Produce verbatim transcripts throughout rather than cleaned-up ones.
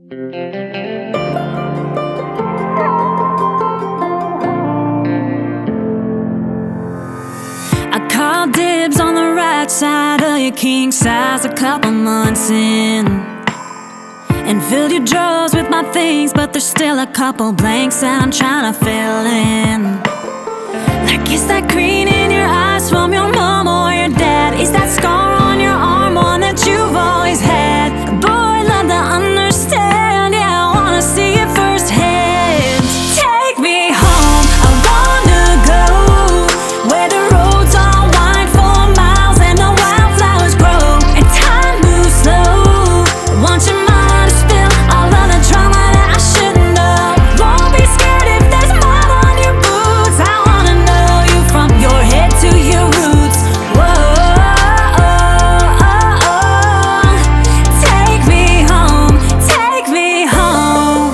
I called dibs on the right side of your king size a couple months in, and filled your drawers with my things, but there's still a couple blanks that I'm trying to fill in. Like, is that green in your eyes from your mom or your dad? Is that scar on your arm one that you've always had? Boy, love to understand, yeah, I wanna see it firsthand. Take me home, I wanna go where the roads are wide for miles and the wildflowers grow and time moves slow. Want your mind to spill all of the drama that I shouldn't know. Won't be scared if there's mud on your boots. I wanna know you from your head to your roots. Whoa, take me home, take me home.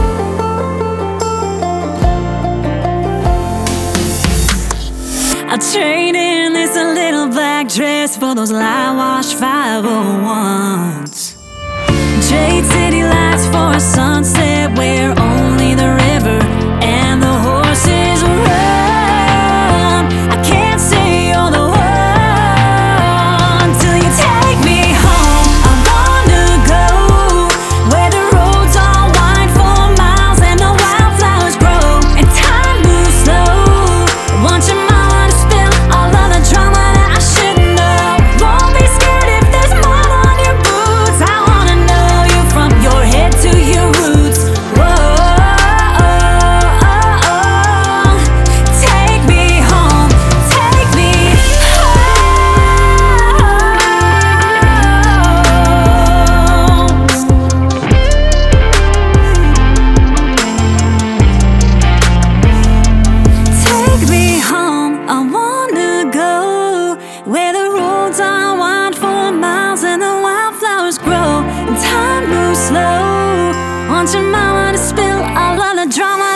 I'll trade in this little black dress for those light wash five oh ones. Trade city lights for a sunset where only the river and the horses run. I can't say you're the one till you take me home. I wanna go where the roads are wide for miles and the wildflowers grow and time moves slow. Want your mind to spill all of the drama that I shouldn't know. Won't be scared if there's mud on your boots. I wanna know you from your head to your roots. Whoa, take me home, take me Take me home, I wanna go where the roads are wide for miles and the wildflowers grow and time moves slow. Want your mama to spill all of the drama